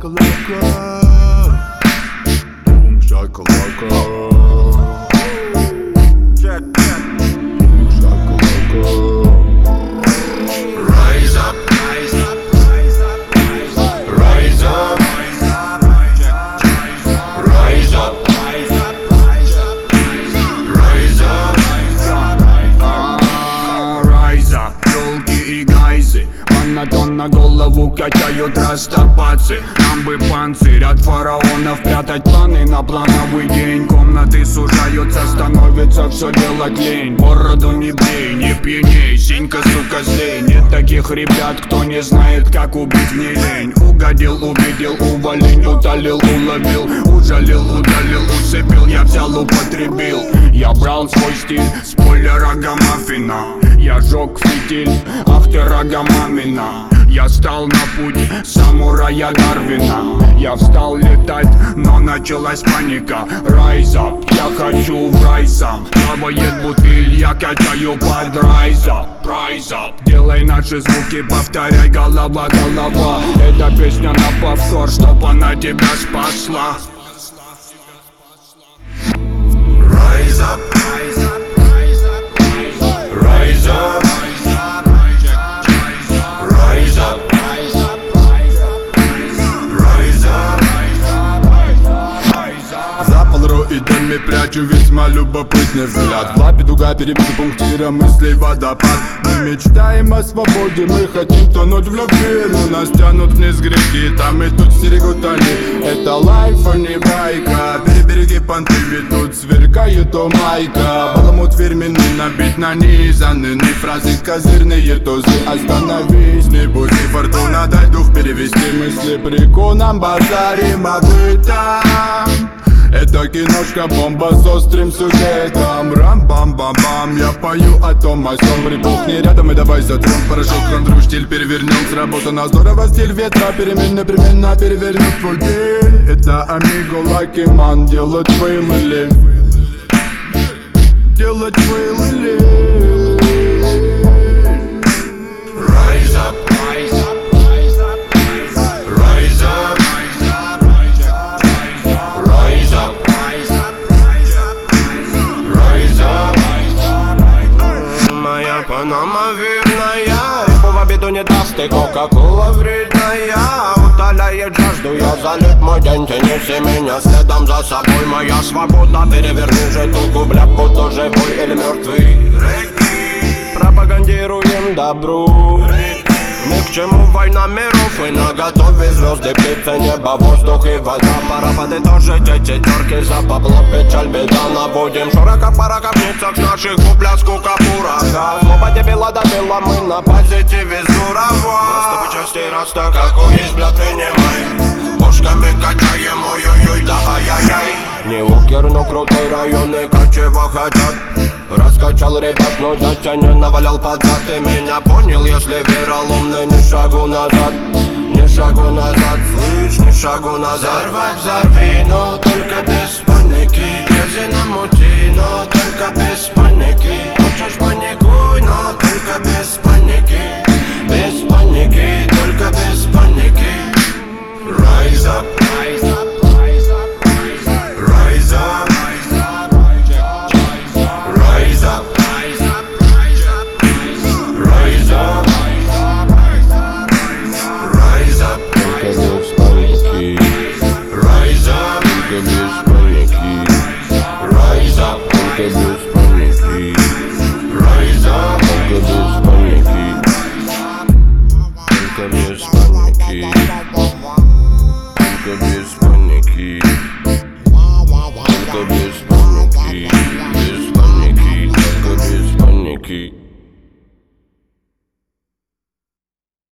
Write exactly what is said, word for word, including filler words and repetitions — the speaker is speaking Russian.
shakalaka. Boom shakalaka. Check, check. Boom shakalaka. Rise up, rise up, rise up, rise up, rise up, rise up, rise up, rise up, rise up, rise up, rise up, елки и гайзы. Монотон на голову качают растопацы. Нам бы панцирь от фараонов прятать планы на плановый день. Комнаты сужаются, становится все делать лень. Бороду не брей, не пьяней, синька, сука, злей. Нет таких ребят, кто не знает, как убить не лень. Угодил, увидел, уволень, утолил, уловил, ужалил, удалил, усыпил, я взял, употребил. Я брал свой стиль с поля рогомаффина. Я жег фитиль, ах ты рогомамина. Я стал на путь самурая Дарвина. Я встал летать, но началась паника. Rise up, я хочу в рай сам. Плавает бутыль, я качаю под rise up, rise up. Делай наши звуки, повторяй, голова, голова. Эта песня на повтор, чтоб она тебя спасла. Rise up, rise up, rise up, rise up, rise up, rise up, rise up. За полуроидами прячу весьма любопытный взгляд. В лапе дуга, перебита пунктира мыслей водопад. Мы мечтаем о свободе, мы хотим тонуть в любви. Но нас тянут вниз грехи, там и тут стерегут они. Это лайф, а не байка. Перебереги понты, ведь тут сверкает о майка. Баламут фирменный, набит нанизанный фразы козырные тузы. Остановись, не будь фортуна, дай дух перевести мысли. Приконом базарим об этом. Это киношка бомба с острым сюжетом. Рам-бам-бам-бам, я пою о том, о сём. Припухни рядом и давай затрем. Порошок, хандру, штиль перевернем. Сработано здорово, стиль ветра. Перемен непременно перевернет твой день. Это Амиго, Лаки Ман, делать твои лыли. Делать твои лыли. Rise up, rise up, rise up, rise up, rise up, rise up. Моя панама верная, рыбу в обиду не даст, и кока-кола вредная. Утоляет жажду, я залит мой день, тянись меня следом за собой. Моя свобода, переверни жетулку, бля, будто живой или мертвый. Пропагандируем добру. Ни к чему война миров, и наготове звезды, птицы, небо, воздух и вода. Пора подытожить эти терки, за бабло, печаль, беда. Наводим широко пора копниться, с наших губ бля, скука, пурага. Злоба дебила добила, мы на позитиве здорово. Просто по части раста, какой есть, бля, принимай. Пушками качаем, ой-ой-ой, да ай-яй-яй. Не лукер, но крутой район, и как чего хотят. Раскачал ребят, но дядя не навалял под зад. Ты меня понял, если вероломный, ни шагу назад. Ни шагу назад, слышь, ни шагу назад. Взорвать, взорви, но только без паники. Грязи намути, но только без паники. Хочешь паникуй, но только без паники. Без паники, только без паники. Rise up, rise up, rise up, rise up, rise up, rise up, rise up, rise up, rise up, Только без паники, rise up, только без паники, rise up, только без паники, rise up, только без паники, только без паники, только без паники, только без паники.